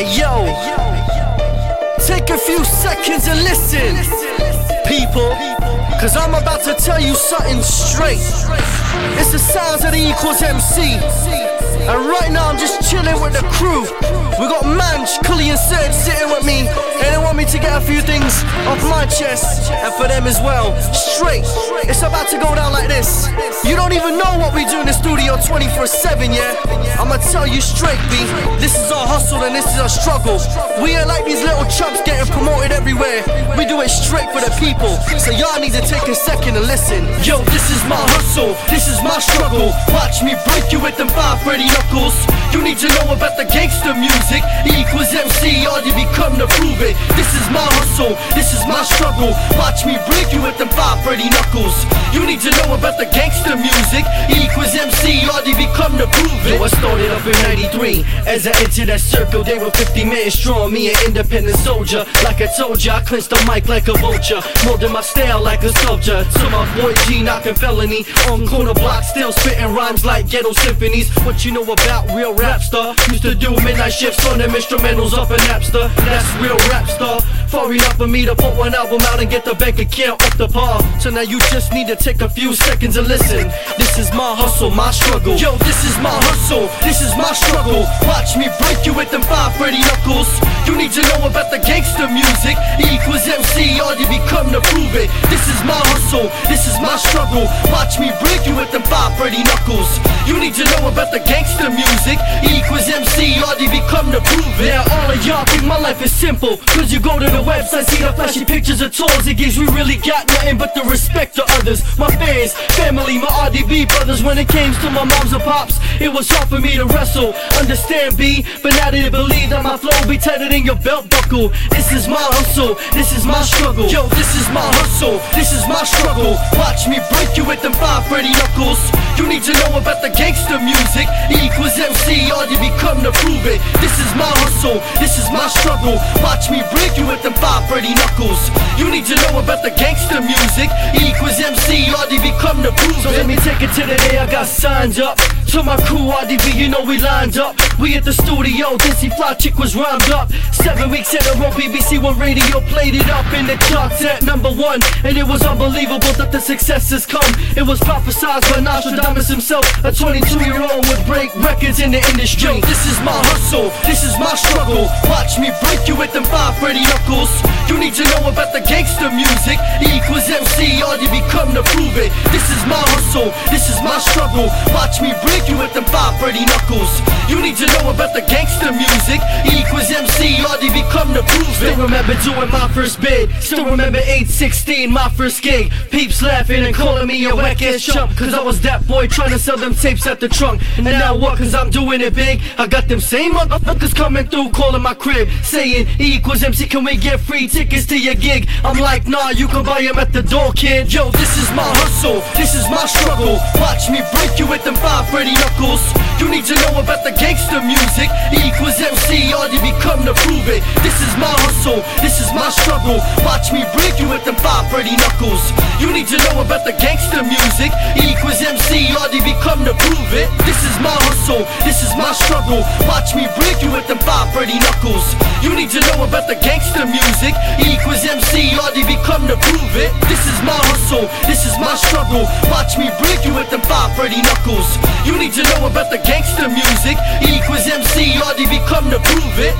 Hey yo, take a few seconds and listen, people, cause I'm about to tell you something straight. It's the sounds of the Equals MC, and right now I'm just chilling with the crew. We got Manch, Cully and Serge sitting with me, and they want me to get a few things off my chest, and for them as well. Straight, it's about to go down like this. You don't even know what we do in the studio 24/7, yeah? I'ma tell you straight, B. This is our hustle and this is our struggle. We ain't like these little chumps getting promoted everywhere. We do it straight for the people, so y'all need to take a second and listen. Yo, this is my hustle, this is my struggle. Watch me break you with them 5 Freddy knuckles. You need to know about the gangster music. Equals MC, RDB come to prove it. This is my hustle, this is my struggle. Watch me break you with them 5 Freddy knuckles. You need to know about the gangster music. Equals MC, RDB come to prove it. Yo, I started up in '93. As I entered that circle, they were 50 men strong. Me an independent soldier. Like I told ya, I clenched the mic like a vulture, molding my style like a sculpture. So my boy G knocking felony on corner blocks, still spitting rhymes like ghetto symphonies. What you know about real rap star? Used to do midnight shifts on them instrumentals off a Napster. That's real rap star. Far enough for me to put one album out and get the bank account up the par. So now you just need to take a few seconds and listen. This is my hustle, my struggle. Yo, this is my hustle, this is my struggle. Watch me break you with them 5 Freddy knuckles. You need to know about the gangster music. Equals MC, RDB come to prove it. This is my hustle, this is my struggle. Watch me break you with them 5 Freddy knuckles. You need to know about the gangster music. Equals MC, RDB come to prove it. Now all of y'all think my life is simple, cause you go to the website, see the flashy pictures of tours it gives. We really got nothing but the respect to others. My fans, family, my RDB brothers. When it came to my moms and pops, it was hard for me to wrestle. Understand, B, but now they believe that my flow be tighter than your belt buckle. This is my hustle, this is my struggle. Yo, this is my hustle, this is my struggle. Watch me break you with them 5 Freddy knuckles. You need to know about the gangster music. Equals MC, RDB come to prove it. This is my hustle, this is my struggle. Watch me break you with them 5 Freddy knuckles. You need to know about the gangster music. Equals MC, RDB come to prove it. So let me take it to the day I got signed up. To my crew, RDB, you know we lined up. We at the studio, Dizzy Fly Chick was rhymed up. 7 weeks in a row, BBC One Radio played it up in the charts at #1. And it was unbelievable that the successes come. It was prophesied by Nostradamus himself. A 22-year-old would break records in the industry. Yo, this is my hustle, this is my struggle. Watch me break you with them 5 Freddy knuckles. You need to know about the gangster music. Equals MC, RDB come to prove it. This is my hustle, this is my struggle. Watch me break you with them 5 Freddy knuckles. You need to know about the gangster music. Equals MC, RDB come to prove it. Still remember doing my first bid. Still remember 8/16, my first gig. Peeps laughing and calling me a whack-ass chump, cause I was that boy trying to sell them tapes at the trunk. And now what, cause I'm doing it big? I got them same motherfuckers coming through calling my crib, saying Equals MC, can we get free tickets to your gig? I'm like, nah, you can buy them at the door, kid. Yo, this is my hustle, this is my struggle. Watch me break you with them 5 Freddy knuckles. You need to know about the gangster music. Equals MC, RDB come to prove it. This is my hustle, this is my struggle. Watch me break you with them 5 Freddy knuckles. You need to know about the gangster music. Equals MC, RDB come to prove it. This is my hustle, this is my struggle. Watch me break you with them 5 Freddy knuckles. You need to know about the gangster music. Equals MC, RDB come to prove it. This is my hustle, this is my struggle. Watch me break you with them 5 Freddy knuckles. You need to know about the gangster music. Equals MC, RDB come to prove it.